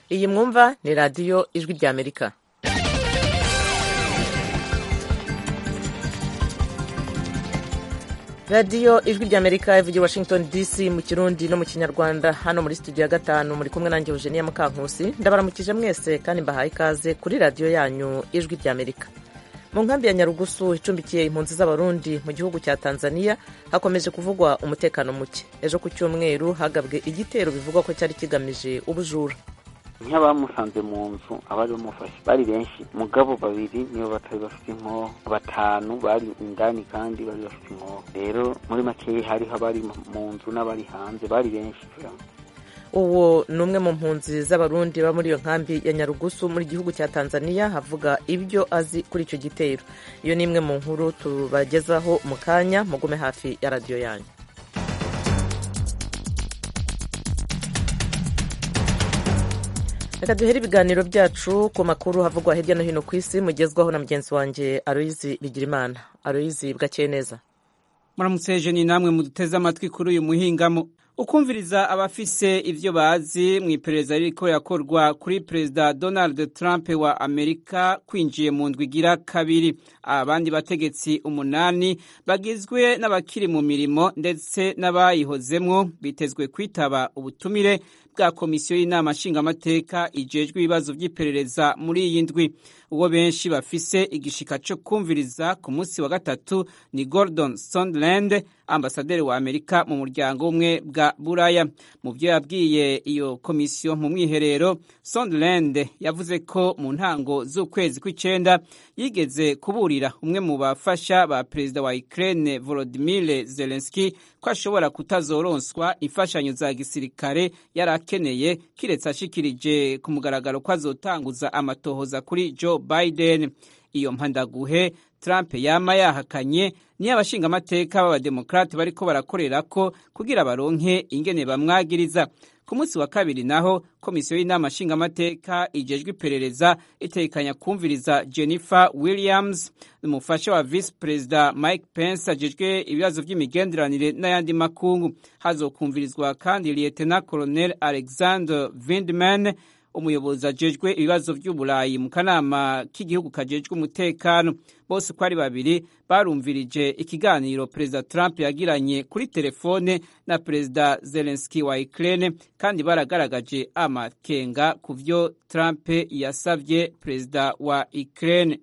iyi mwumva ni radiyo ijwi ry'Amerika. radiyo ijwi ry'Amerika ivugira Washington DC mu Kirundi no mu Kinyarwanda. Hano muri studio ya 5 muri kumwe nanjye Eugenia Mukankusi. Ndabaramukije mwese kandi mbahaye ikaze kuri radiyo yanyu ijwi ry'Amerika. Mu nkambi ya Nyarugusu icumbikiye impunzi z'Abarundi mu gihugu cya Tanzania hakomeje kuvugwa umutekano muke. Ejo ku cyumweru hagabwe igitero bivugwa ko cyari kigamije ubujura. Nk'abamusanze mu nzu abari bamufashe bari benshi, mugabo babiri niyo batari bafite inkoho, batanu bari indani kandi bari bafite inkoho. Rero muri make hariho abari mu nzu n'abari hanze bari benshi. Uwo ni umwe mu mpunzi z'Abarundi ba muri iyo nkambi ya Nyarugusu muri gihugu cya Tanzania havuga ibyo azi kuri icyo gitero. Iyo ni imwe mu nkuru tubagezaho mu kanya, mugume hafi ya radiyo yanyu. Reka duhere ibiganiro byacu ku makuru havugwa hirya no hino ku isi mugezwaho na mugenzi wanjye Aloyizi Bigirimana. Aloyizi, bwakeye neza? Muramutse ni namwe muduteze amatwi kuri uyu muhingamo. Ukumviriza abafise ivyo bazi mu iperereza ririko yakorwa kuri Perezida Donald Trump wa Amerika kwinjiye mu ndwi igira kabiri. Abandi bategetsi 8 bagizwe n'abakiri mu mirimo ndetse n'abayihozemwo bitezwe kwitaba ubutumire bwa komisiyo y'inama nshingamateka ijejwe ibibazo vy'iperereza muri iyi ndwi. Uwo benshi bafise igishika cyo kumviriza ku munsi wa gatatu ni Gordon Sondland, ambasaderi wa Amerika mu muryango umwe bwa Buraya. Mu byo yabwiye iyo komisiyo mu mwiherero, Sondland yavuze ko mu ntango z'ukwezi kw'icenda yigeze kuburira umwe mu bafasha ba perezida wa Ukraine Volodymyr Zelensky ko ashobora kutazoronswa imfashanyo za gisirikare yarakeneye kiretse ashikirije ku mugaragaro ko azotanguza amatohoza kuri Joe Biden. Iyo mpandaguhe Trump yama yahakanye ni abashingamateka b'abademokrate bariko barakorerako kugira baronke ingene bamwagiriza. Ku munsi wa kabiri naho komisiyo y'inama nshingamateka ijejwe iperereza itekanya kumviriza Jennifer Williams, umufasha wa vice president Mike Pence ajejwe ibibazo vy'imigenderanire n'ayandi makungu. Hazokumvirizwa kandi Lieutenant Colonel Alexander Vindman, umuyobozi ajejwe ibibazo vy'Uburayi mu kanama k'igihugu kajejwe umutekano. Bose ko ari babiri barumvirije ikiganiro Perezida Trump yagiranye kuri telefone na Perezida Zelensky wa Ukraine kandi baragaragaje amakenga ku vyo Trump yasavye Perezida wa Ukraine.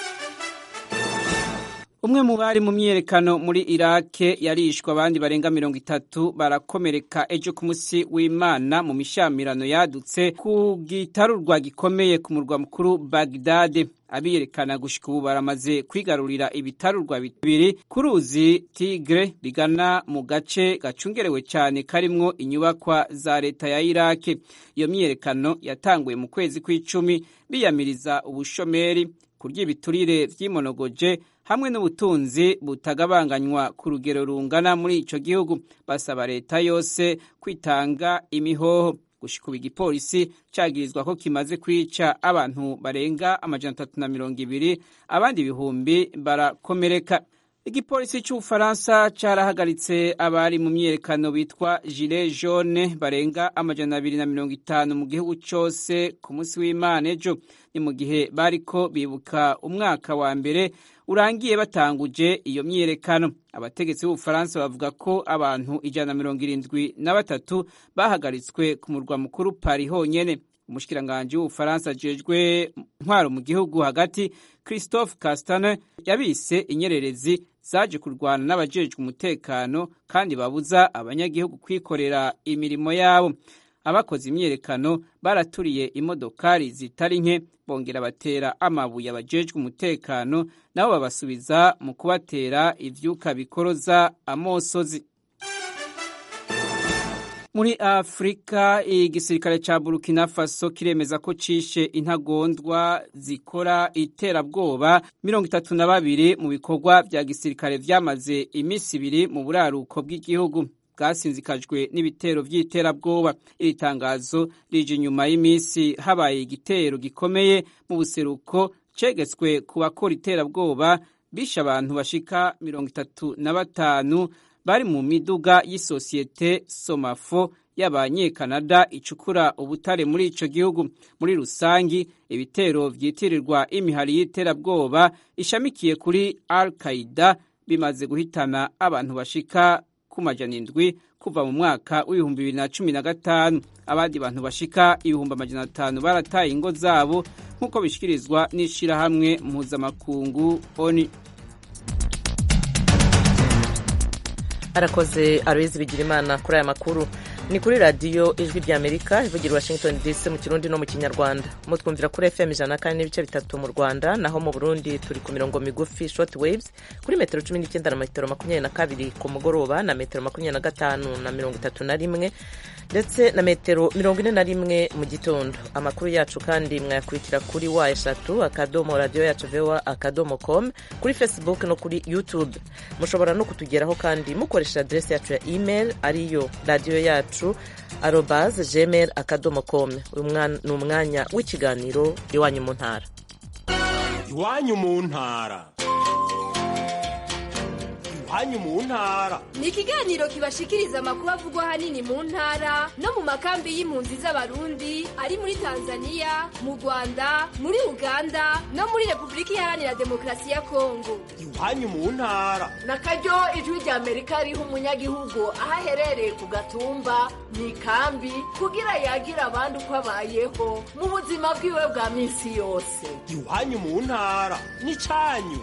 Umwe mu bari mu myerekano muri Iraq yarishwe, abandi barenga 30 barakomereka ejo ku munsi w'Imana mu mishamirano yadutse ku gitarurwa gikomeye ku murwa mukuru Baghdad. Abiyerekana gushika ubu baramaze kwigarurira ibitarurwa bibiri ku ruzi Tigre bigana mu gace gacungerewe cyane karimwo inyubakwa za leta ya Iraq. Iyo myerekano yatanguye mu kwezi kw'icumi biyamiriza ubushomeri, kurya ibiturire vy'imonogoje hamwe n'ubutunzi butagabanganywa ku rugero rungana muri ico gihugu. Basaba leta yose kwitanga imihoho. Gushika igipolisi cagirizwa ko kimaze kwica abantu barenga 320, abandi ibihumbi barakomereka. Igipolisi c'Ubufaransa carahagaritse abari mu myerekano bitwa Gilets jaunes barenga 250 mu gihugu cose ku munsi w'Imana ejo. Ni mu gihe bariko bibuka umwaka wa mbere urangiye batanguje iyo myerekano. Abategetsi b'Ubufaransa bavuga ko abantu 173 bahagaritswe ku murwa mukuru Paris honyene. Umushikiranganje w'Ubufaransa ajejwe ntwaro mu gihugu hagati Christophe Castaner yabise inyererezi zaje kurwana n'abajejwe umutekano kandi babuza abanyagihugu kwikorera imirimo yabo. Abakoze imyerekano baraturiye imodokari zitari nke, bongera batera amabuye abajejwe umutekano nabo babasubiza mu kubatera ivyuka bikoroza amosozi. Muri Afrika, igisirikare ca Burkina Faso kiremeza ko cishe intagondwa zikora iterabwoba 32 mu bikorwa vya gisirikare vyamaze imisi 2 mu buraruko bw'igihugu bwasinzikajwe n'ibitero vy'iterabwoba. Iri tangazo rije nyuma y'imisi habaye igitero gikomeye mu buseruko cegetswe ku bakora iterabwoba bisha abantu bashika 35 bari mu miduga y'isosiyete Somafo y'abanyekanada icukura ubutare muri ico gihugu. Muri rusangi ibitero vyitirirwa imihari y'iterabwoba ishamikiye kuri Al-Qaeda bimaze guhitana abantu bashika ku 700 kuva mu mwaka w'ibihumbi 2015. Abandi bantu bashika 500 barataye ingo zabo nk'uko bishikirizwa n'ishirahamwe mpuzamakungu ONU. Arakoze Aloise Bigirimana kuri aya makuru. Ni kuri radio Ijwi ry'Amerika ivugira Washington DC mu Kirundi no mu Kinyarwanda. Mutwumvira kuri FM 104.3 mu Rwanda, naho mu Burundi turi ku mirongo migufi short waves kuri metero 19 na metero 22 ku mugoroba na metero 25 na 31 ndetse na metero 41 mu gitondo. Amakuru yacu kandi mwayakurikira kuri wa3 radio yacu voa.com, kuri Facebook no kuri YouTube. Mushobora no kutugeraho kandi mukoresha adresse yacu ya email ariyo radio yacu @gmail.com. Ni umwanya w'ikiganiro iwanyu mu ntara. Iwanyu mu ntara. Iwanyu mu ntara ni ikiganiro kibashikiriza amakuru avugwa hanini mu ntara no mu makambi y'impunzi z'abarundi ari muri Tanzania, mu Rwanda, muri Uganda no muri Republika Iharanira Demokarasi ya Kongo. Iwanyu mu ntara nakaryo Ijwi ry'Amerika riha umunyagihugu aho aherereye ku gatumba mu ikambi kugira yagira abandi uko abayeho mu buzima bwiwe bwa minsi yose. Iwanyu mu ntara ni canyu.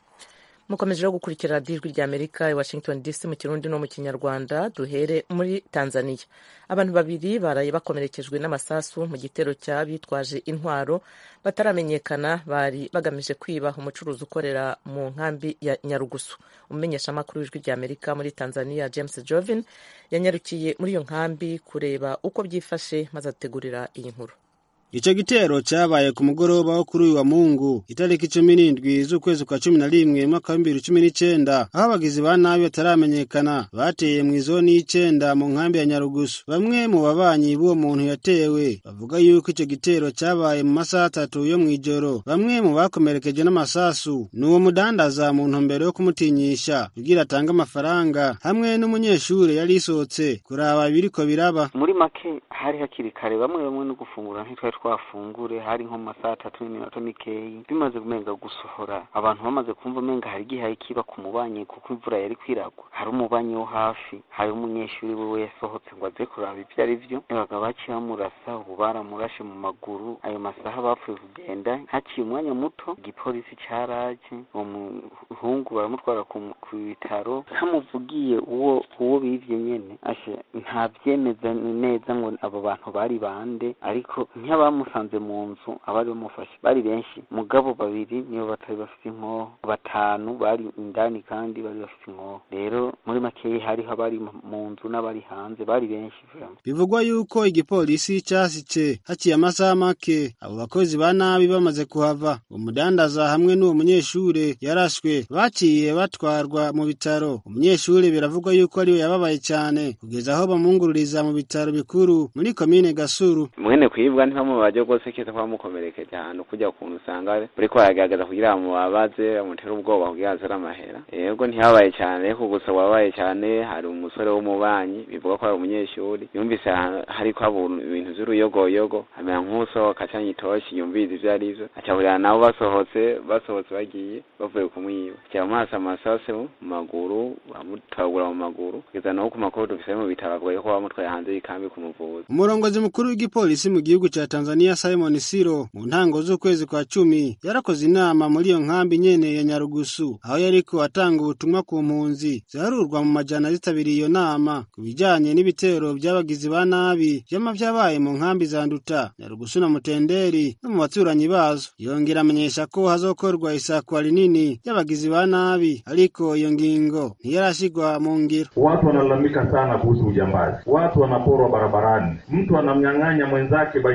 Mukomeje gukurikira Ijwi ry'Amerika i Washington DC mu Kirundi no mu Kinyarwanda. Duhere muri Tanzania. Abantu babiri baraye bakomerekejwe n'amasasu mu gitero cy'abitwaje intwaro bataramenyekana bari bagamije kwiba umucuruzi ukorera mu nkambi ya Nyarugusu. Umumenyesha makuru w'Ijwi ry'Amerika muri Tanzania James Jovin yanyarukiye muri iyo nkambi kureba uko byifashe maze ategurira iyi nkuru. Ico gitero cyabaye ku mugoroba wo kuri wa Mungu itariki 17 z'ukwezi kwa 11 mwaka 2019, aho abagizi ba nabi bataramenyekana bateye mu izoni y'icenda mu nkambi ya Nyarugusu. Bamwe mu babanyi b'uwo muntu yatewe bavuga yuko ico gitero cyabaye mu masaha 3 yo mwijoro. Bamwe mu bakomerekeje n'amasasu n'uwo mudandaza mu ntumbero yo kumutinyisha kugira atanga amafaranga, hamwe n'umunyeshure yari isotse kuraba biriko biraba. Muri make hari hakiri kare, bamwe no gufungura twafungure hari nko masaha 3 n'iminota mikeyi. Bimaze kumenga gusohora, abantu bamaze kumva menga hari gihaye kiba ku mubanyi kuko imvura yari kwiragwa. Hari umubanyi wo hafi, hari umunyeshuri wewe yasohotse ngo aze kuraba ibyo ari byo, baga baciye murasa ubu baramurashe mu maguru. Ayo masaha bapfuye kugenda, haciye umwanya muto igipolisi cyaraje, uwo muhungu baramutwara ku bitaro. Ntamuvugiye uwo bivye nyene ashe nta byemeza neza ngo abo bantu bari bande, ariko bamusanze mu nzu abari bamufashe bari benshi. Mugabo babiri niyo batari bafite inkoho, batanu bari indani kandi bari bafite inkoho. Rero muri make hariho abari mu nzu n'abari hanze bari benshi. Bivugwa yuko igipolisi cyasice haciye amasaha make abo bakozi ba nabi bamaze kuhava. Umudandaza hamwe n'uwo munyeshure yarashwe baciye batwarwa mu bitaro. Umunyeshure biravugwa yuko ariwe yababaye cyane kugeza aho bamungururiza mu bitaro bikuru muri komine Gasuru. Mwene kwibwa ntibamu baje gose kete kwa mukomerekeje ahantu kujya kuntu usanga uriko aragaragaza kugira mu babaze amutera ubwoba kugira azara amahera. Yego ntihabaye cyane ko gusa wabaye cyane. Hari umusore w'umubanyi bivuga ko ari umunyeshuri yumvise hari ko ibintu z'uruyogoyogo, amera nk'uso akacanye itoshi yumvise ivyo ari byo, acahurira nabo basohotse bagiye bavuye kumwiba. Cyamasa amasase mu maguru, bamutagura mu maguru kugeza no ku makuru dufise mu bitabagwe ko bamutwaye hanze y'ikambi kumuvuza. Umurongozi mukuru w'igipolisi mu gihugu cha Tanzania Simon Siro mu ntango z'ukwezi kwa 10 yarakoze inama muri iyo nkambi nyene ya Nyarugusu, aho yariko atanga ubutumwa ku mpunzi zarurwa mu majana zitabiriye iyo nama kubijanye n'ibitero by'abagizi ba nabi by'amavyabaye mu nkambi za Nduta, Nyarugusu na Mutenderi no mu baturanyi bazo. Yongera amenyesha ko hazokorwa isakwa rinini y'abagizi ba nabi, ariko iyo ngingo ntiyarashigwa mu ngiro. Watu wanalalamika sana kuhusu ujambazi. Watu wanaporwa barabarani, mtu anamnyang'anya mwenzake baisikeli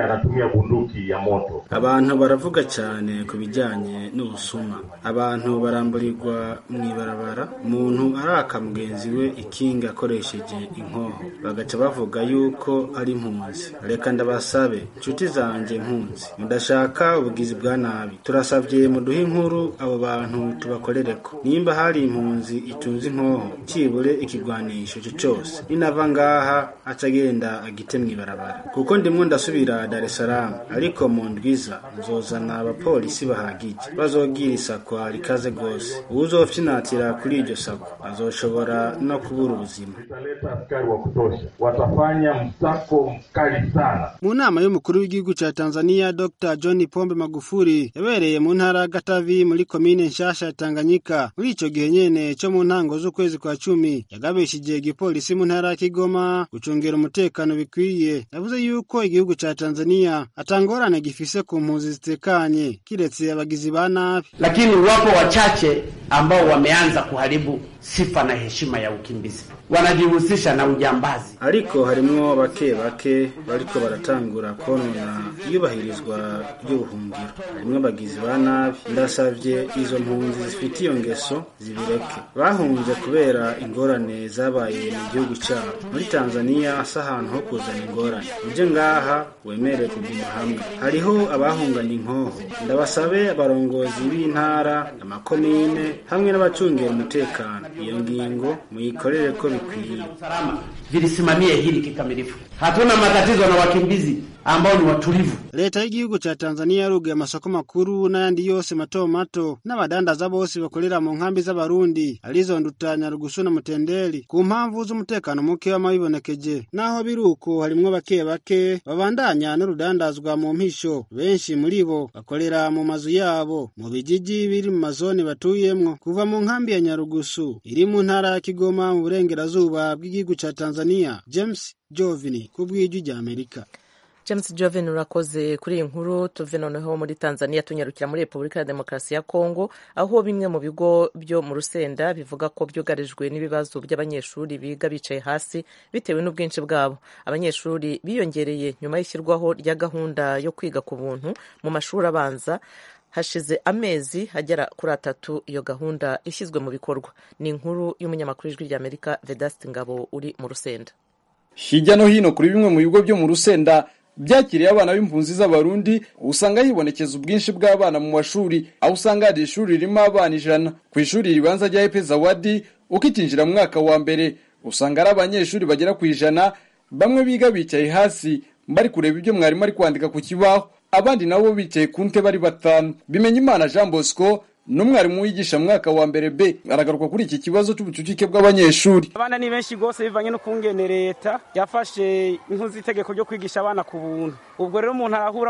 anatumia bunduki ya moto. Abantu baravuga cyane ku bijyanye n'ubusuma. Abantu baramburirwa mw'ibarabara, umuntu araka mugenzi we ikinga akoresheje inkoho, bagaca bavuga yuko ari impunzi. Reka ndabasabe inshuti zanje impunzi, mudashaka ubugizi bwa nabi, turasabye muduhe inkuru abo bantu tubakorereko. Nimba hari impunzi itunze inkoho, cibure ikigwanisho cyose, ninava ngaha acagenda agite mw'ibarabara, kuko ndimwo ndasubira Dar es Salaam, ariko mu ndwiza nzozana abapolisi bahagije, bazogira isakwa rikaze gose. Uzofyinatira kuri iryo sakwa azoshobora no kubura ubuzima. Askari wa kutosha watafanya msako mkali sana. Mu nama y'umukuru w'igihugu ca Tanzania Dr. John Pombe Magufuli yabereye mu ntara Gatavi muri komine nshasha Tanganyika. Muri ico gihe nyene cyo mu ntango z'ukwezi kwa 10 yagabishije igipolisi mu ntara Kigoma gucungera umutekano bikwiye. Yavuze yuko igihugu ca Tanzania atangorane gifise ku mpunzi zitekanye kiretse abagizi ba nabi, lakini wapo wachache ambao wameanza kuharibu sifa na heshima ya ukimbizi, wanajihusisha na ujambazi. Ariko harimwo bake bariko baratangura konona iyubahirizwa ry'ubuhungiro, harimwo abagizi ba nabi. Ndasavye izo mpunzi zifite iyo ngeso zibireke. Bahunze kubera ingorane zabaye mu gihugu cyabo. Muri Tanzania asa ahantu ho kuzana ingorane, uje ngaha wemere kuguma hamwe. Hariho abahungana inkoho, ndabasabe abarongozi b'intara, amakomine hamwe n'abacungera umutekano, iyo ngingo muyikorere ko bikwiye. Vilisimamie hili kikamilifu. Hatuna matatizo na wakimbizi ambao ni watulivu. Leta y'igihugu cha Tanzania yaruguye amasoko makuru n'ayandi yose mato mato n'abadandaza bose bakorera mu nkambi z'abarundi alizondutanya Rugusu na Mutendeli ku mpamvu z'umutekano muke w'amabibonekeje. Naho biruko harimwo bake babandanya n'urudandazwa mu mpisho. Benshi muri bo bakorera mu mazu yabo mu bijiji biri mu mazone batuyemwo. Kuva mu nkambi ya Nyarugusu iri mu ntara ya Kigoma mu burengerazuba bw'igihugu ca Tanzania, James Jovini kubw'ijwi rya Amerika. James Joven urakoze kuri iyi nkuru. Tuve noneho muri Tanzania tunyarukira muri Repubulika ya Demokarasi ya Kongo, aho bimwe mu bigo byo mu Rusenda bivuga ko byugarijwe n'ibibazo by'abanyeshuri biga bicaye hasi bitewe n'ubwinshi bwabo. Abanyeshuri biyongereye nyuma y'ishyirwaho rya gahunda yo kwiga ku buntu mu mashuri abanza. Hashize amezi hagera kuri 3 iyo gahunda ishyizwe mu bikorwa. Ni inkuru y'umunyamakuru w'ijwi rya Amerika Vedaste Ngabo uri mu Rusenda. Hirya no hino kuri bimwe mu bigo byo mu Rusenda byakiriye abana b'impunzi z'abarundi, usanga hibonekeza ubwinshi bw'abana mu mashuri, aho usanga hari ishuri ririmo abana 100. Ku ishuri ribanza rya Epe Zawadi ukitinjira mu mwaka wa mbere usanga ari abanyeshuri bagera ku 100, bamwe biga bicaye hasi bari kureba ibyo mwarimu ari kwandika ku kibaho, abandi nabo bicaye ku ntebe bari 5. Bimenyimana Jean Bosco n'umwarimu wigisha mwaka wa mbere B aragaruka kuri iki kibazo cy'ubucucike bw'abanyeshuri. Abana ni benshi gose bivanye no kungene leta yafashe inkuzi itegeko ryo kwigisha abana ku buntu. Ubwo rero umuntu arahura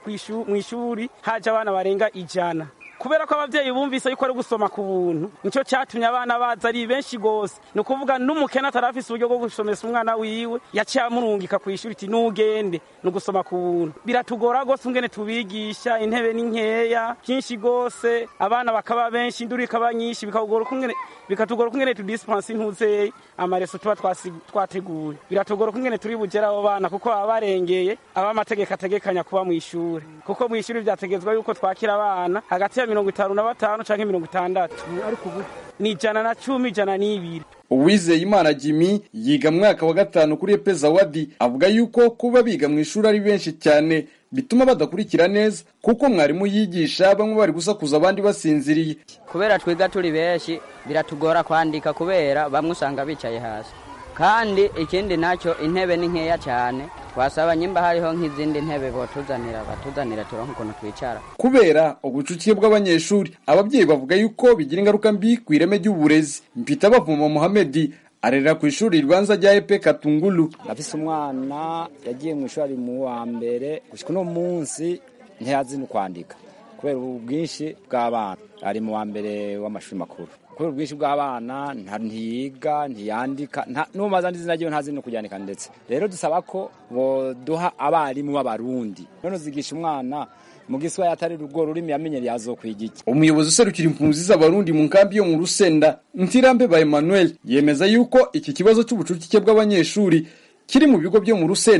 mu ishuri haje abana barenga 100. Kubera ko abavyeyi bumvise yuko ari gusoma ku buntu, nico cyatumye abana baza ari benshi gose. No kuvuga n'umukene atarafise uburyo bwo gusomesa umwana wiwe yaciye amurungika ku ishuri iti nugende no gusoma ku buntu. Biratugora gose ungene tubigisha, intebe ni nkeya byinshi gose, abana bakaba benshi, induru ikaba nyinshi, bikatugora kungene tudispense intuze amareso tuba twateguye. Biratugora kungene turi bugera abo bana kuko abarengeye abamategeko ategekanya kuba mu ishuri, kuko mu ishuri byategezwa yuko twakira abana hagati ya 55 canke 60, ariko ubu ni 110 120. Uwizeyimana Jimmy yiga mwaka wa 5 kuri Epe Zawadi avuga yuko kuba biga mu ishuri ari benshi cyane bituma badakurikira neza, kuko mwarimu yigisha bamwe bari gusakuza abandi basinziriye. Kubera twiga turi benshi biratugora kwandika kubera bamwe usanga bicaye hasi, kandi ikindi naco intebe ni nkeya cyane. Twasaba nyimba hariho nk'izindi ntebe batuzanira turonka ukuntu twicara. Kubera ubucuciye bw'abanyeshuri, ababyeyi bavuga yuko bigira ingaruka mbi ku ireme ry'uburezi. Mpita bavuma Mohamed arera ku ishuri ribanza rya Epe Katungulu. Afise umwana yagiye mu ishuri mu wa mbere gushika no munsi ntiyazi no kwandika kubera ubwinshi bw'abana. Ari mu wa mbere w'amashuri makuru. Kubera ubwinshi bw'abana ntiyiga ntiyandika n'umaza ndizina ryo ntazi no kujyanika. Ndetse rero dusaba ko duha abarimu b'abarundi none zigisha umwana mu giswa yatari rugo rurimi yamenyereye azokwigiki. Umuyobozi userukira impunzi z'abarundi mu nkambi yo mu Rusenda Ntirambe ba Emmanuel yemeza yuko iki kibazo cy'ubucucike bw'abanyeshuri kiri mu bigo byo mu Rusenda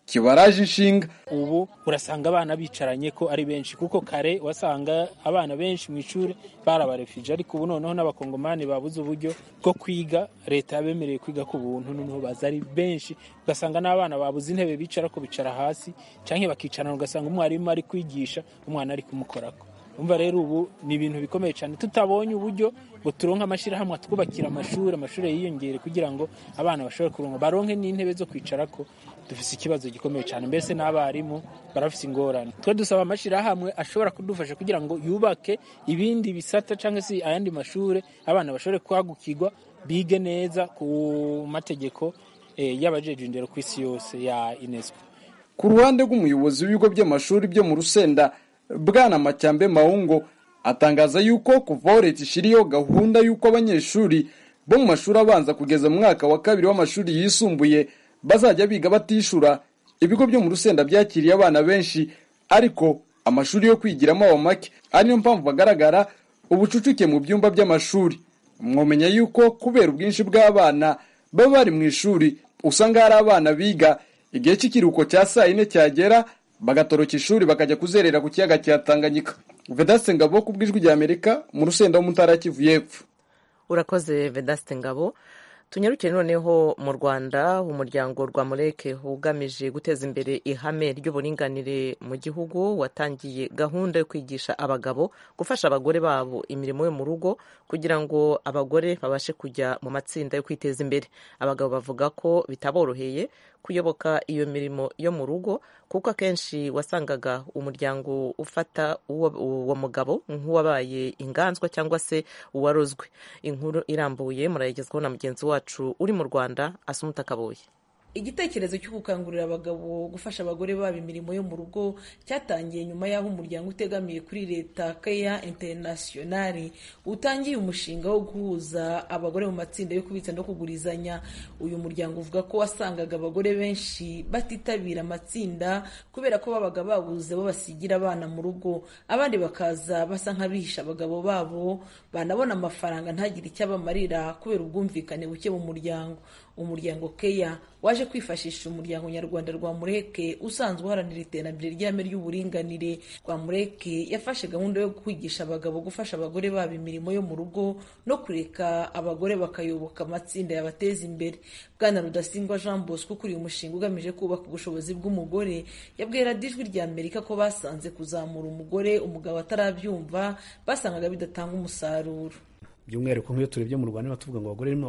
kibaraje inshinga. Ubu urasanga abana bicaranye ko ari benshi, kuko kare wasanga abana benshi mu ishuri barabarefije, ariko ubu noneho n'abakongomani babuze uburyo bwo kwiga, leta yabemereye kwiga ku buntu, noneho baza ari benshi, ugasanga n'abana babuze intebe bicara ko bicara hasi, canke bakicarana ugasanga umwarimu ari kwigisha umwana ari kumukorako. Umva rero ubu ni ibintu bikomeye cyane, tutabonye uburyo ngo turonke amashirahamwe twubakira amashuri yiyongere kugira ngo abana bashobore kuronka baronke n'intebe zo kwicarako. Dufise ikibazo gikomeye cyane, mbese n'abarimu barafise ingorane. Twe dusaba amashirahamwe ashobora kudufasha kugira ngo yubake ibindi bisata cyangwa se ayandi mashuri, abana bashobore kwagukirwa, bige neza ku mategeko y'abajeje indero ku isi yose ya UNESCO. Ku ruhande rw'umuyobozi w'ibigo by'amashuri byo mu Rusenda, Bwana Macyambe Maungo, atangaza yuko kuva leta ishiriyo gahunda yuko abanyeshuri bo mu mashuri abanza kugeza mu mwaka wa 2 w'amashuri yisumbuye bazajya biga batishura. Ibigo byo mu Rusenda byakiriye abana benshi, ariko amashuri yo kwigiramo aba make, ariyo mpamvu bagaragara ubucucuke mu byumba by'amashuri. Mwomenya yuko kubera ubwinshi bw'abana baba bari mu ishuri, usanga hari abana biga igihe cy'ikiruhuko cya saa 4 cyagera bagatoroka ishuri bakajya kuzerera ku kiyaga cya Tanganyika. Vedaste Ngabo ku bw'ijwi rya Amerika mu Rusenda mu Ntara ya Kivu y'Epfo. Urakoze Vedaste Ngabo. Tunyarukire noneho mu Rwanda, umuryango Rwamureke ugamije guteza imbere ihame ry'uburinganire mu gihugu watangiye gahunda yo kwigisha abagabo gufasha abagore babo imirimo yo mu rugo kugira ngo abagore babashe kujya mu matsinda yo kwiteza imbere. Abagabo bavuga ko bitaboroheye kuyoboka iyo mirimo yo mu rugo, kuko akenshi wasangaga umuryango ufata uwo mugabo nk'uwabaye inganzwa cyangwa se uwarozwe. Inkuru irambuye murayigezwaho na mugenzi wacu uri mu Rwanda, Asumuta Kaboye. Igitekerezo cyo gukangurira abagabo gufasha abagore babo imirimo yo mu rugo cyatangiye nyuma y'aho umuryango utegamiye kuri leta Care International utangiye umushinga wo guhuza abagore mu matsinda yo kubitsa no kugurizanya. Uyu muryango uvuga ko wasangaga abagore benshi batitabira amatsinda kubera ko babaga babuze bo basigira abana mu rugo, abandi bakaza basa nk'abihisha abagabo babo, banabona amafaranga ntagire icyo abamarira kubera ubwumvikane buke mu muryango. Umuryango Care waje kwifashisha umuryango nyarwanda Rwamureke usanzwe uharanira iterambere ry'ihame ry'uburinganire. Rwamureke yafashe gahunda yo kwigisha abagabo gufasha abagore babo imirimo yo mu rugo no kureka abagore bakayoboka amatsinda yabateza imbere. Bwana Rudasingwa Jean Bosco ukuriye umushinga ugamije kubaka ubushobozi bw'umugore yabwiye Radio Ijwi rya Amerika ko basanze kuzamura umugore umugabo atarabyumva basangaga bidatanga umusaruro. By'umwihariko nk'iyo turebye mu Rwanda batuvuga ngo abagore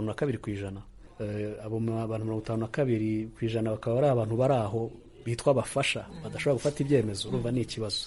52%, abo abantu 52% bakaba ari abantu bari aho bitwa abafasha badashobora gufata ibyemezo. Urumva ni ikibazo.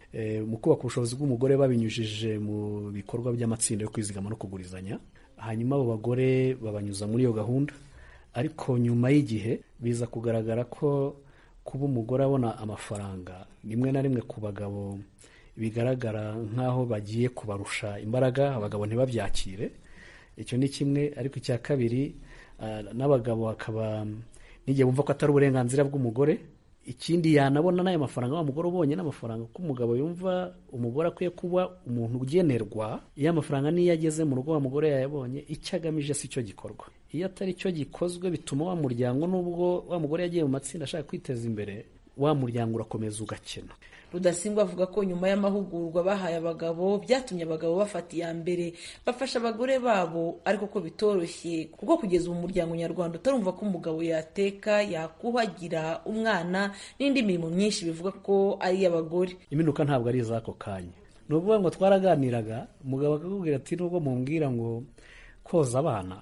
Mu kubaka ubushobozi bw'umugore babinyujije mu bikorwa by'amatsinda yo kwizigama no kugurizanya, hanyuma abo bagore babanyuza muri iyo gahunda, ariko nyuma y'igihe biza kugaragara ko kuba umugore abona amafaranga rimwe na rimwe ku bagabo bigaragara nk'aho bagiye kubarusha imbaraga, abagabo ntibabyakire. Icyo ni kimwe, ariko icya kabiri n'abagabo akaba n'igihe bumva ko atari uburenganzira bw'umugore. Ikindi yanabona n'ayo mafaranga wa mugore ubonye n'amafaranga ko umugabo yumva umugore akwiye kuba umuntu ugenerwa. Iyo amafaranga niyo ageze mu rugo wa mugore yayabonye, icyo agamije si cyo gikorwa. Iyo atari cyo gikozwe bituma wa muryango, nubwo wa mugore yagiye mu matsinda ashaka kwiteza imbere, wa muryango urakomeza ugakena. Rudasingwa avuga ko nyuma y'amahugurwa bahaye abagabo byatumye abagabo bafata iya mbere bafasha abagore babo, ariko ko bitoroshye kuko kugeza ubu umuryango nyarwanda utarumva ko umugabo yateka, yakuhagira umwana n'indi mirimo myinshi bivuga ko ari iy'abagore. Iminuka ntabwo ari izako kanya. N'uvuga ngo twaraganiraga, umugabo akakubwira ati nubwo mumbwira ngo koza abana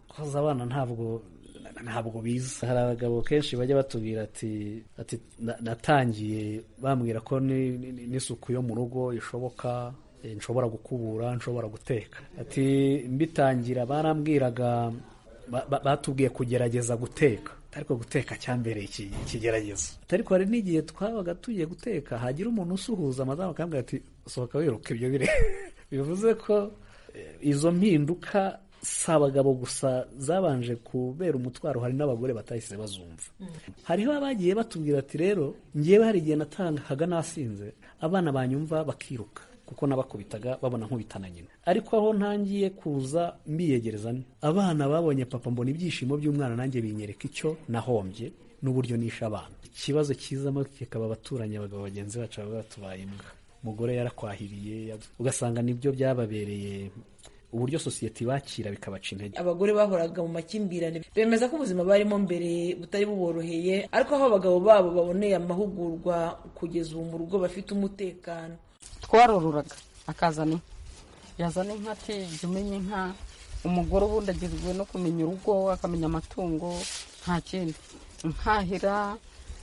ntabwo biza. Hari abagabo kenshi bajya batubwira ati natangiye bambwira ko n'isuku yo mu rugo ishoboka, nshobora gukubura, nshobora guteka. Ati mbitangira barambwiraga, batubwiye kugerageza guteka, ariko guteka cyambereye ikigeragezo. Ariko hari n'igihe twabaga tugiye guteka, hagira umuntu usuhuza madamu akambwira ati sohoka wiruka ibyo bire. Bivuze ko izo mpinduka si abagabo gusa zabanje kubera umutwaro, hari n'abagore batahise bazumva. Hariho abagiye batubwira ati rero ngewe hari igihe natangaga nasinze abana banyumva bakiruka kuko nabakubitaga babona nkubitana nyina, ariko aho ntangiye kuza mbiyegereza abana babonye papa mbona ibyishimo by'umwana, nanjye binyereka icyo nahombye n'uburyo nisha abana. Ikibazo kizamo kikaba abaturanyi, abagabo bagenzi bacu baba batubaye imbwa, umugore yarakwahiriye, ugasanga nibyo byababereye uburyo sosiyete bakira bikabaca intege. Abagore bahoraga mu makimbirane bemeza ko ubuzima barimo mbere butari buboroheye, ariko aho abagabo babo baboneye amahugurwa kugeza ubu mu rugo bafite umutekano. Twarororaga akazana yazana inka, ati jya umenya inka. Umugore ubundi agizwe no kumenya urugo, akamenya amatungo, nta kindi. Nkahira,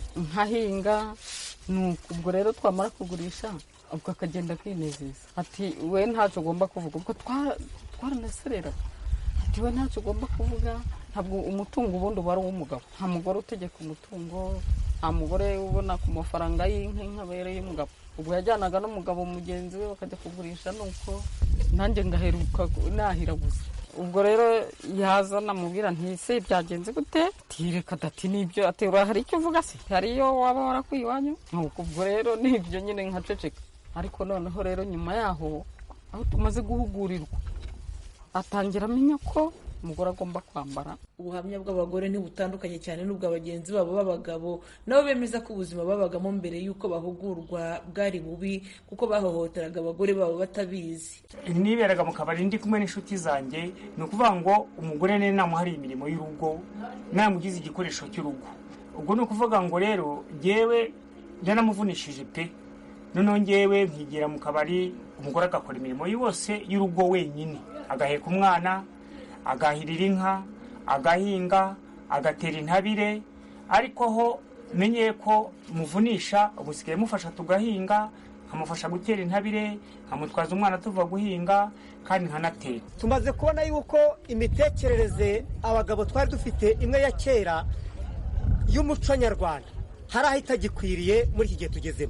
nkahinga, nuko ubwo rero twamara kugurisha ubwo akagenda kwinezeza. Ati we ntacyo ugomba kuvuga, ubwo twaranaserera. Ati we ntacyo ugomba kuvuga, ntabwo umutungo ubundi uba ari uw'umugabo. Nta mugore utegeka umutungo, nta mugore ubona ku mafaranga y'inka abereye umugabo. Ubwo yajyanaga n'umugabo mugenzi we bakajya kugurisha, nuko nanjye ngaheruka nahira gusa. Ubwo rero yaza namubwira nti se byagenze gute? Tireka dati nibyo, atera hari icyo uvuga se? Hari iyo waba warakwiye iwanyu? Nuko ubwo rero nibyo nyine nkaceceka. Ariko noneho rero nyuma yaho aho tumaze guhugurirwa atangira amenya ko umugore agomba kwambara. Ubuhamya bw'abagore ntibutandukanye cyane n'ubwa bagenzi babo b'abagabo, nabo bemeza ko ubuzima babagamo mbere y'uko bahugurwa bwari bubi kuko bahohoteraga abagore babo batabizi. Niberaga mu kabari ndi kumwe n'inshuti zanjye, ni ukuvuga ngo umugore ne namuhari imirimo y'urugo, namugize igikoresho cy'urugo. Ubwo ni ukuvuga ngo rero jyewe ndanamuvunishije pe, noneho njyewe nkigira mu kabari, umugore agakora imirimo yose y'urugo wenyine, agaheka umwana, agahirira inka, agahinga, agatera intabire. Ariko ho menye ko muvunisha, ubusigaye mufasha tugahinga, nkamufasha gutera intabire, nkamutwaza umwana tuva guhinga, kandi nkanatera. Tumaze kubona yuko imitekerereze abagabo twari dufite imwe ya kera y'umuco nyarwanda hari aho itagikwiriye muri iki gihe tugezemo,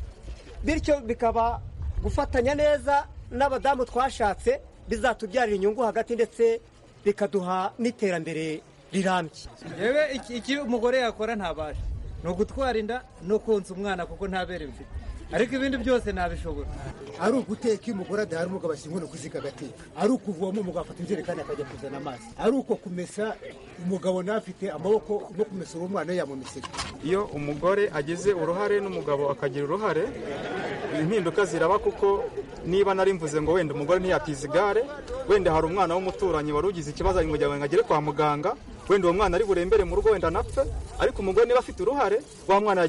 bityo bikaba gufatanya neza n'abadamu twashatse bizatubyarira inyungu hagati, ndetse bikaduha n'iterambere rirambye. Yewe iki umugore yakora ntabasha, ni ugutwara inda no konsa umwana kuko ntabere mfite, ariko ibindi byose nabishobora. Ari uguteka umugore adahari umugabo ashyinguye kuzika agateka, ari ukuvoma umugabo afata injerekani akajya kuzana amazi, ari uko kumesa umugabo nafite amaboko no kumesa uwo mwana yamumiseka. Iyo umugore agize uruhare n'umugabo akagira uruhare, impinduka ziraba, kuko niba nari mvuze ngo wenda umugore ntiyatiza igare, wenda hari umwana w'umuturanyi wari ugize ikibazo ngo agere kwa muganga, wenda uwo mwana ari burembere mu rugo wenda napfe, ariko umugore niba afite uruhare, wa mwana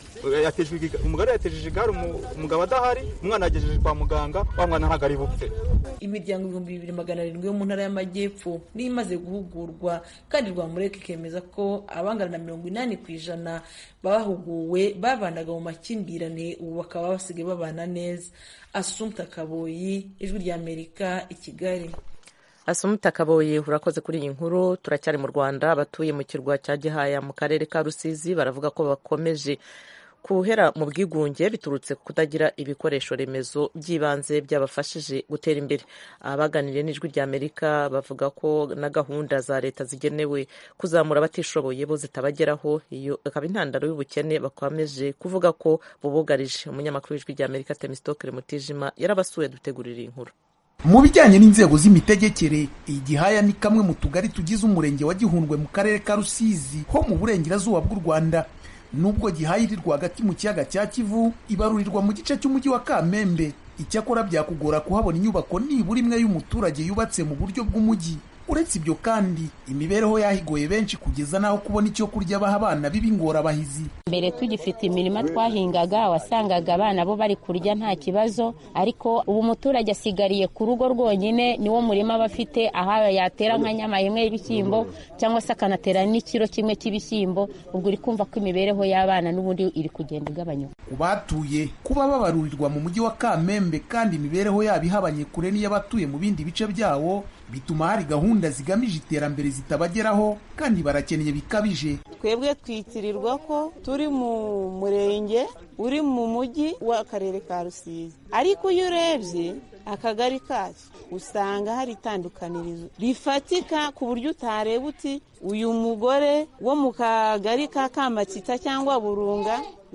umugore yatejeje igare umugabo adahari, umwana yagejeje kwa muganga, wa mwana ntabwo ari bupfe. Imiryango 2700 yo mu ntara y'Amajyepfo niyo imaze guhugurwa, kandi Rwamureka ikemeza ko abangana na 80% bahuguwe babanaga mu makimbirane, ubu bakaba basigaye babana neza. Assumpta Kaboyi, Ijwi ry'Amerika, i Kigali. Assumpta Kaboyi, urakoze kuri iyi nkuru. Turacyari mu Rwanda. Abatuye mu kirwa cya Gihaya mu karere ka Rusizi baravuga ko bakomeje kuhera mu bwigunge biturutse kutagira ibikoresho remezo by'ibanze byabafashije gutera imbere. Abaganiriye n'Ijwi ry'Amerika bavuga ko na gahunda za leta zigenewe kuzamura abatishoboye bo zitabageraho, iyo akaba intandaro y'ubukene bakomeje kuvuga ko bubugarije. Umunyamakuru w'Ijwi ry'Amerika Temistokere Mutijima yarabasuye dutegurira inkuru. Mu bijyanye n'inzego z'imitegekere, Igihaya ni kamwe mu tugari tugize umurenge wa Gihundwe mu karere ka Rusizi ho mu burengerazuba bw'u Rwanda. Nubwo Gihaya iri rwagati mu kiyaga cya Kivu, ibarurirwa mu gice cy'umujyi wa Kamembe. Icyakora byakugora kuhabona inyubako nibura imwe y'umuturage yubatse mu buryo bw'umujyi. Uretse ibyo kandi, imibereho yahigoye benshi kugeza naho kubona icyo kurya baha abana b'ingorabahizi. Mbere tugifite imirima twahingaga, wasangaga abana bo bari kurya nta kibazo, ariko ubu umuturage asigariye ku rugo rwonyine, niwo murima bafite, aho yatera nka nyama imwe y'ibishyimbo cyangwa se akanatera n'ikiro kimwe cy'ibishyimbo. Ubwo uri kumva ko imibereho y'abana n'ubundi iri kugenda igabanyuka. Kubatuye kuba babarurirwa mu mujyi wa Kamembe kandi imibereho yabo ihabanye kure n'iy'abatuye mu bindi bice byawo, bituma hari gahunda zigamije iterambere zitabageraho, kandi barakeneye bikabije. Twebwe twitirirwa ko turi mu murenge uri mu mujyi w'akarere ka Rusizi, ariko iyo urebye akagari kacu usanga hari itandukanirizo rifatika ku buryo utareba uti uyu mugore wo mu kagari ka Kamakita cyangwa Burunga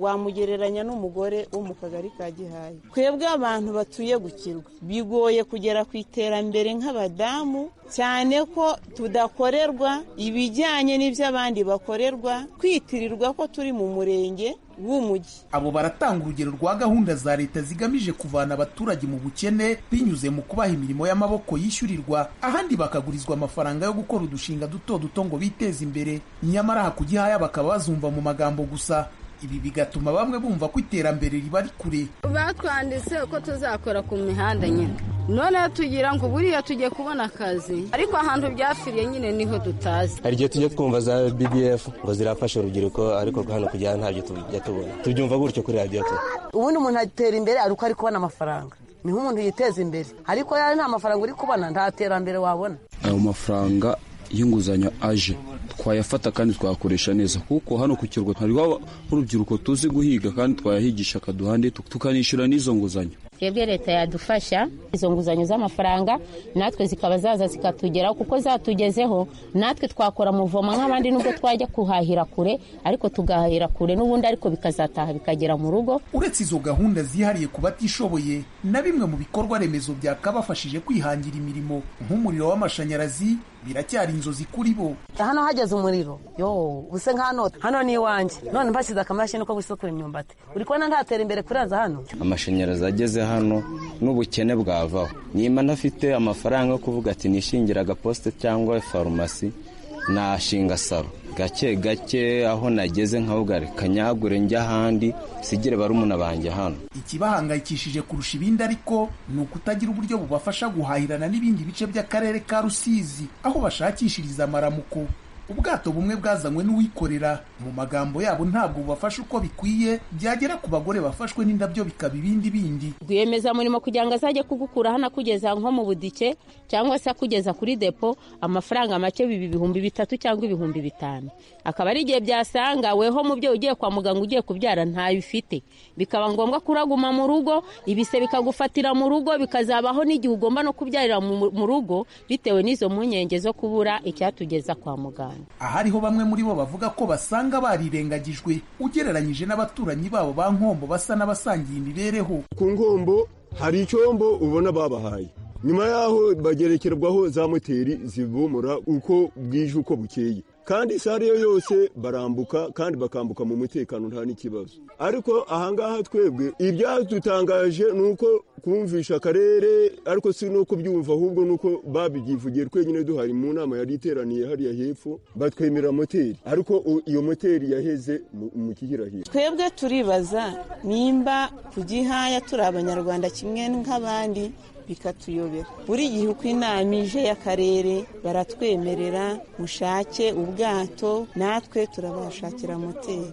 wamugereranya n'umugore wo mu kagari ka Gihaya. Twebwe abantu batuye Gukirwa bigoye kugera ku iterambere nk'abadamu, cyane ko tudakorerwa ibijyanye n'ibyo abandi bakorerwa, kwitirirwa ko turi mu murenge w'umujyi. Abo baratanga urugero rwa gahunda za leta zigamije kuvana abaturage mu bukene binyuze mu kubaha imirimo y'amaboko yishyurirwa, ahandi bakagurizwa amafaranga yo gukora udushinga duto duto ngo biteze imbere. Nyamara aha ku Gihaya bakaba bazumva mu magambo gusa. Ibi bigatuma bamwe bumva ko iterambere riba ari kure. Batwanditse ko tuzakora ku mihanda nyine, none tugira ngo buriya tujye kubona akazi, ariko ahantu byafiriye nyine niho tutazi. Hari igihe tujya twumva za BBF ngo zirafasha urubyiruko, ariko hano kujya ntabyo tujya tubona. Tubyumva gutyo kuri radio. Ubundi umuntu atera imbere ariko ari kubona amafaranga, niho umuntu yiteza imbere, ariko yari nta mafaranga uri kubona nta terambere wabona. Ayo mafaranga y'inguzanyo aje twayafata kandi twakoresha neza, kuko hano ku Kirwa hariho urubyiruko tuzi guhiga kandi twayahigisha akaduhande tukanishyura n'izo nguzanyo. Twebwe leta yadufasha izo nguzanyo z'amafaranga natwe zikaba zaza zikatugeraho, kuko zatugezeho natwe twakora muvoma nk'abandi, nubwo twajya kuhahira kure ariko tugahahira kure n'ubundi, ariko bikazataha bikagera mu rugo. Uretse izo gahunda zihariye ku batishoboye, na bimwe mu bikorwa remezo byakabafashije kwihangira imirimo nk'umuriro w'amashanyarazi biracyari inzozi kuri bo. Hano hageze umuriro use hano ni iwanjye, none mbashyize akamashini ko gusukura imyumbati, uri kubona ntatera imbere kurenza hano. Amashanyarazi ageze hano n'ubukene bwavaho. Niba ntafite amafaranga yo kuvuga ati nishingira agaposite cyangwa farumasi, nashinga saro gake gake, aho nageze nkavuga reka nyagure njya ahandi sigire barumuna banjye hano. Ikibahangayikishije kurusha ibindi ariko ni ukutagira uburyo bubafasha guhahirana n'ibindi bice by'akarere ka Rusizi aho bashakishiriza amaramuko. Ubwato bumwe bwazanywe n'uwikorera, mu magambo yabo ntabwo bubafasha uko bikwiye, byagera ku bagore bafashwe n'indabyo bikaba ibindi bindi. Rwiyemezamirimo kugira ngo azajye kugukura hano kugeza nko mu Budike cyangwa se kugeza kuri depo, amafaranga make bibi 3,000 cyangwa 5,000, akaba ari igihe byasanga weho mu byo ugiye kwa muganga ugiye kubyara ntayo ufite, bikaba ngombwa kuraguma mu rugo, ibise bikagufatira mu rugo, bikazabaho n'igihe ugomba no kubyarira mu rugo bitewe n'izo munyenge zo kubura icyatugeza kwa muganga. Ahariho bamwe muri bo bavuga ko basanga barirengagijwe ugereranyije n'abaturanyi babo ba Nkombo basa n'abasangiye imibereho. Ku Nkombo hari icyombo ubona babahaye, nyuma yaho bagerekerwaho za moteri zibumura uko bwije uko bukeye, kandi sare yose barambuka kandi bakambuka mu mutekano nta n'ikibazo. Ariko ahangaha twebwe ibyadutangaje nuko kumvisha akarere, ariko si no kubyumva ahubwo nuko babyivugiye twenyine duhari mu nama yari iteraniye hariya hepfo, batwemera moteri, ariko iyo moteri yaheze mu Kihirahira. Twebwe turibaza nimba ku Gihaya turi abanyarwanda kimwe nk'abandi, bikatuyobera. Buri gihe uko inama ije y'akarere baratwemerera mushake ubwato, natwe turabashakira moteri.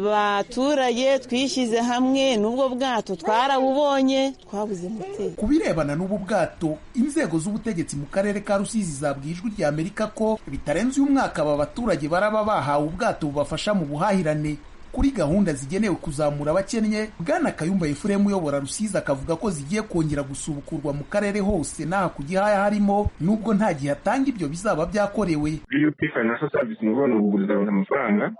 Abaturage twishyize hamwe n'ubwo bwato twarabubonye, twabuze moteri. Kubirebana n'ubu bwato, inzego z'ubutegetsi mu karere ka Rusizi zabwiye Ijwi ry'Amerika ko bitarenze uyu mwaka aba baturage baraba bahawe ubwato bubafasha mu buhahirane. Kuri gahunda zigenewe kuzamura abakennye, Bwana Kayumba Efuremu uyobora Rusizi akavuga ko zigiye kongera gusubukurwa mu karere hose n'aha ku Gihaya harimo, nubwo nta gihe atanga ibyo bizaba byakorewe. BUP Financial Service ni ubona kuguriza amafaranga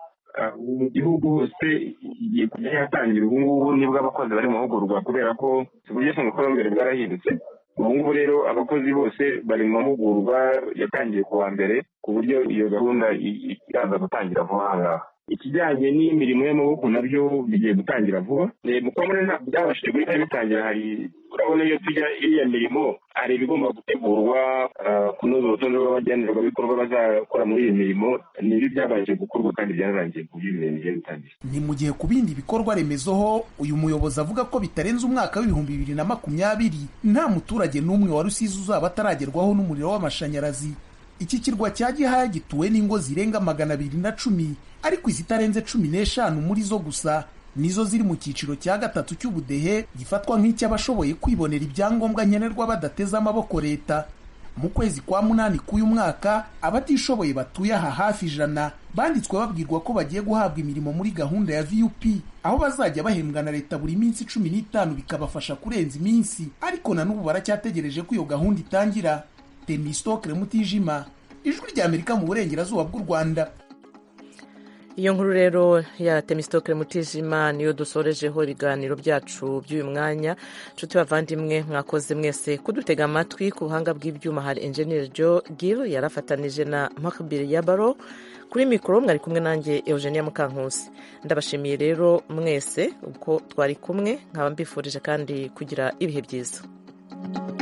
mu gihugu hose igiye kujya yatangira. Ubu ngubu nibwo abakozi bari mu mahugurwa, kubera ko uburyo bw'imikorere bwarahindutse. Ubu ngubu rero abakozi bose bari mu mahugurwa yatangiye ku wa mbere, ku buryo iyo gahunda iraza gutangira vuba aha ngaha. Ikijyanye n'imirimo y'amaboko nabyo bigiye gutangira vuba. Mu Kwamure ntabwo byabashije guhita bitangira. Hari urabona iyo tujya iriya mirimo hari ibigomba gutegurwa, kunoza urutonde rw'abagenerwabikorwa bazakora muri iyi mirimo. Nibi byabanje gukorwa kandi byararangiye ku buryo ibintu bigiye gutangira. Ni mu gihe ku bindi bikorwa remezo ho uyu muyobozi avuga ko bitarenze umwaka w'2020 nta muturage n'umwe wa Rusizi uzaba ataragerwaho n'umuriro w'amashanyarazi. Iki kirwa cya Gihaya gituwe n'ingo zirenga 210, ariko izitarenze 15 muri zo gusa nizo ziri mu cyiciro cya gatatu cy'ubudehe gifatwa nk'icy'abashoboye kwibonera ibyangombwa nkenerwa badateze amaboko leta. Mu kwezi kwa munani k'uyu mwaka, abatishoboye batuye aha hafi 100 banditswe babwirwa ko bagiye guhabwa imirimo muri gahunda ya VUP, aho bazajya bahembwa na leta buri minsi 15 bikabafasha kurenza iminsi, ariko na n'ubu baracyategereje ko iyo gahunda itangira. Temistokle Mutijima, Ijwi ry'Amerika mu burengerazuba bw'u Rwanda. iyo nkuru rero ya Temistokle Mutijima niyo dusorejeho ibiganiro byacu by'uyu mwanya. Nshuti bavandimwe, mwakoze mwese kudutega amatwi. Ku buhanga bw'ibyuma hari Engineer Joe Gill yarafatanije na Makbir Yabaro. Kuri mikoro mwari kumwe nanjye Eugenia Mukankusi. Ndabashimiye rero mwese uko twari kumwe, nkaba mbifurije kandi kugira ibihe byiza.